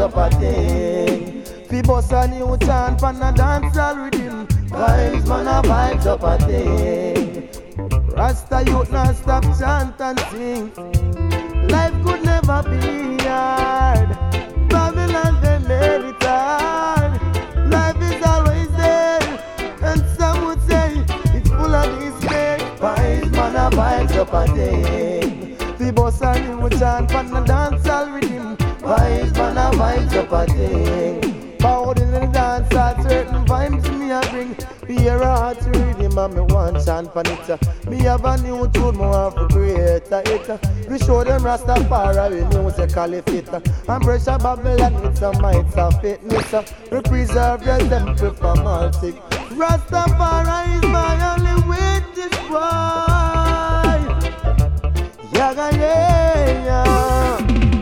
up a thing. Fi bust a new chant pan a dancehall rhythm. Vibes man a vibes up a thing. Rasta youth not stop chant and sing. Life could never be hard. Babylon they made it hard. Life is always there, and some would say it's full of despair. Vibes man a vibes up a thing. The boss a new chant pan a dancehall rhythm. Vibes man a vibes up a thing. Power in the dance a certain vibes me a bring. Me hear a heart rhythm and me want chant pan it. Me have a new tune, me want to create it. We show them Rastafari musically fit. And pressure Babylon with some mites of fitness. We preserve your temple from all sick. Rastafari is my only witness, boy. Yaga yeah.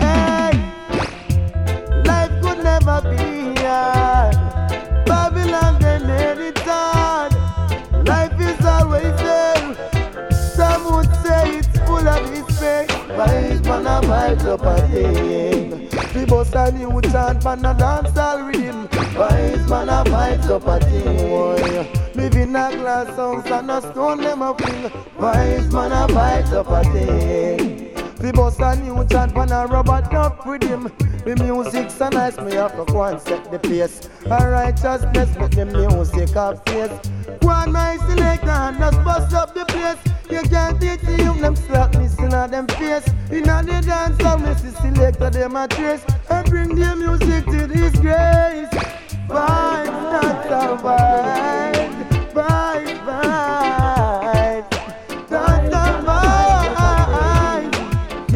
Hey, life could never be hard. Babylon they made it hard. Life is always there. Some would say it's full of despair. Vibes man a vibes up a thing. We bust a new chant pan a dancehall rhythm. Vibes man a vibes up a thing. Boy, living a glass house and a stone them a fling. Vibes man a vibes up a thing. We bust a new chant pan a rubber duck rhythm. The music so nice, me have to go and set the pace. And righteousness make the music a face. Go on my selector and just bust up the place. You can't teach you them slackness in them face. In the dance song, me see selector them a trace. And bring the music to this grace. Vibes, not survive. Vibes, vibes. Not survive.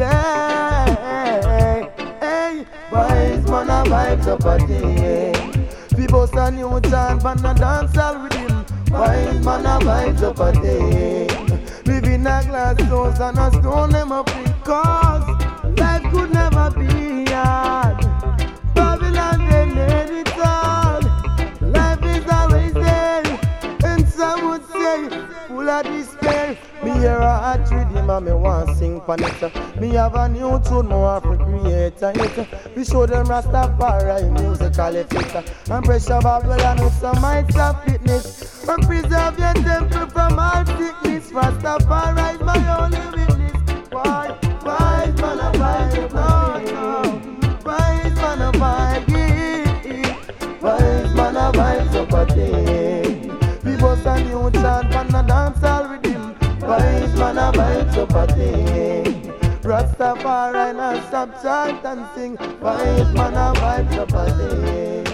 Yeah. Hey, vibes, man, a vibes up a thing. People a new chant, man, a dancehall rhythm. Vibes, man, a vibes up a thing. Living a glass house and a stone them up in cause life could never be hard. Babylon they made it hard. Life is always there, and some would say full of despair. Me hear a hot rhythm and me want sing pan it. Me have a new tune, me want to create it. We show them Rastafari musically fit. And pressure Babylon with some mites of fitness. And preserve your temple from all sickness. Rastafari is my only witness. Why? Vibes man a vibe, no. Vibes man a vibe, vibes man a vibes up a thing. We bust a new chant and a dancehall rhythm. Vibes man a vibes up a thing. Rastafari not stop chant and sing. Vibes man a vibes up a thing.